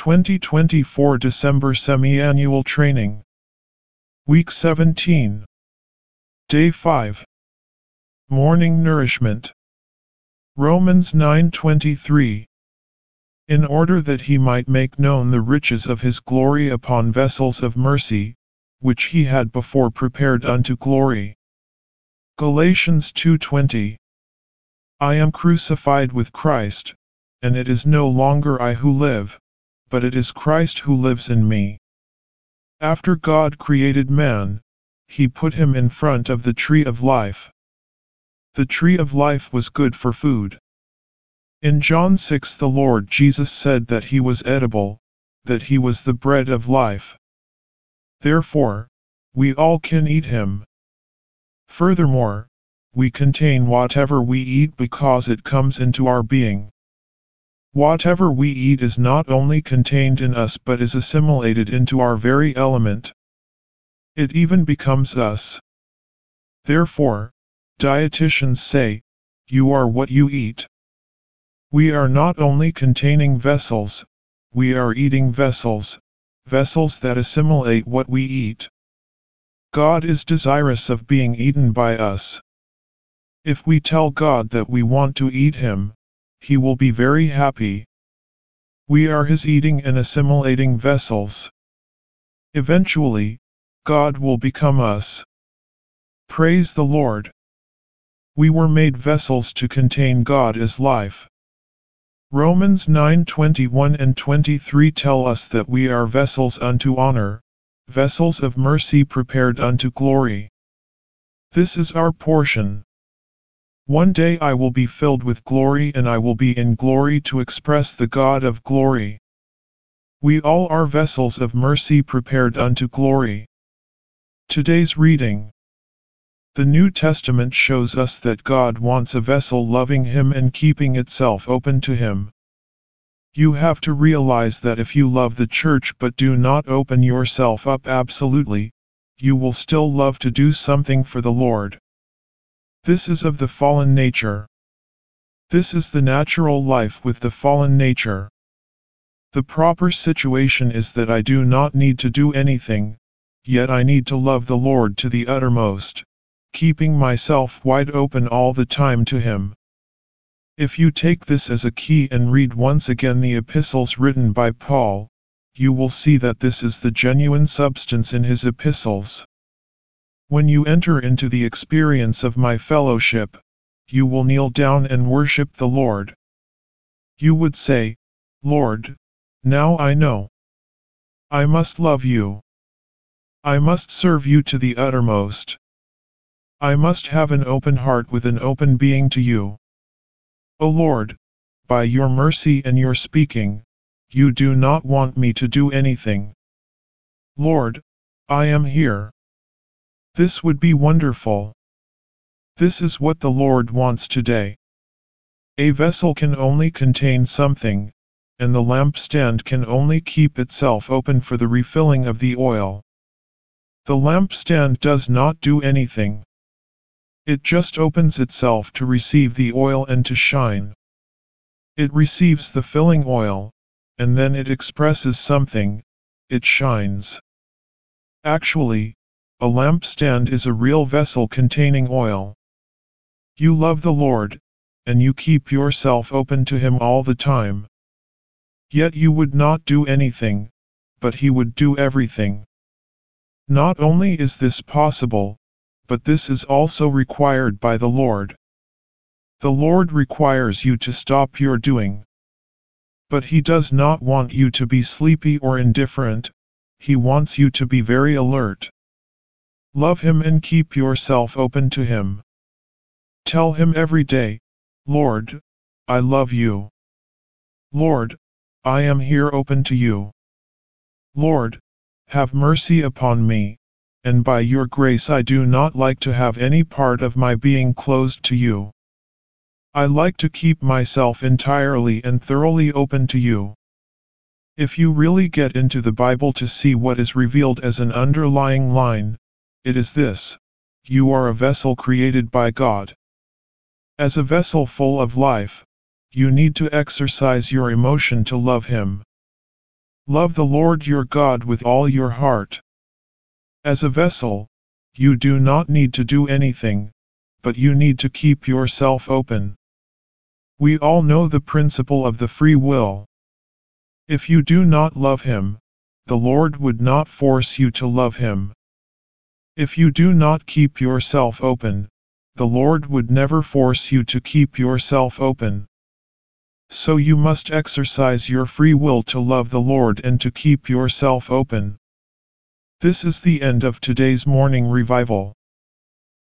2024 December Semi-Annual Training. Week 17. Day 5. Morning Nourishment. Romans 9:23. In order that he might make known the riches of his glory upon vessels of mercy, which he had before prepared unto glory. Galatians 2:20. I am crucified with Christ, and it is no longer I who live, but it is Christ who lives in me. After God created man, he put him in front of the tree of life. The tree of life was good for food. In John 6 the Lord Jesus said that he was edible, that he was the bread of life. Therefore, we all can eat him. Furthermore, we contain whatever we eat because it comes into our being. Whatever we eat is not only contained in us but is assimilated into our very element. It even becomes us. Therefore, dietitians say, you are what you eat. We are not only containing vessels, we are eating vessels, vessels that assimilate what we eat. God is desirous of being eaten by us. If we tell God that we want to eat him, he will be very happy. We are his eating and assimilating vessels. Eventually, God will become us. Praise the Lord. We were made vessels to contain God as life. Romans 9:21 and 23 tell us that we are vessels unto honor, vessels of mercy prepared unto glory. This is our portion. One day I will be filled with glory and I will be in glory to express the God of glory. We all are vessels of mercy prepared unto glory. Today's reading. The New Testament shows us that God wants a vessel loving him and keeping itself open to him. You have to realize that if you love the church but do not open yourself up absolutely, you will still love to do something for the Lord. This is of the fallen nature. This is the natural life with the fallen nature. The proper situation is that I do not need to do anything, yet I need to love the Lord to the uttermost, keeping myself wide open all the time to him. If you take this as a key and read once again the epistles written by Paul, you will see that this is the genuine substance in his epistles. When you enter into the experience of my fellowship, you will kneel down and worship the Lord. You would say, Lord, now I know. I must love you. I must serve you to the uttermost. I must have an open heart with an open being to you. O Lord, by your mercy and your speaking, you do not want me to do anything. Lord, I am here. This would be wonderful. This is what the Lord wants today. A vessel can only contain something, and the lampstand can only keep itself open for the refilling of the oil. The lampstand does not do anything. It just opens itself to receive the oil and to shine. It receives the filling oil, and then it expresses something, it shines. Actually, a lampstand is a real vessel containing oil. You love the Lord, and you keep yourself open to him all the time. Yet you would not do anything, but he would do everything. Not only is this possible, but this is also required by the Lord. The Lord requires you to stop your doing. But he does not want you to be sleepy or indifferent, he wants you to be very alert. Love him and keep yourself open to him. Tell him every day, Lord, I love you. Lord, I am here open to you. Lord, have mercy upon me, and by your grace I do not like to have any part of my being closed to you. I like to keep myself entirely and thoroughly open to you. If you really get into the Bible to see what is revealed as an underlying line, it is this: you are a vessel created by God. As a vessel full of life, you need to exercise your emotion to love him. Love the Lord your God with all your heart. As a vessel, you do not need to do anything, but you need to keep yourself open. We all know the principle of the free will. If you do not love Him, the Lord would not force you to love Him. If you do not keep yourself open, the Lord would never force you to keep yourself open. So you must exercise your free will to love the Lord and to keep yourself open. This is the end of today's morning revival.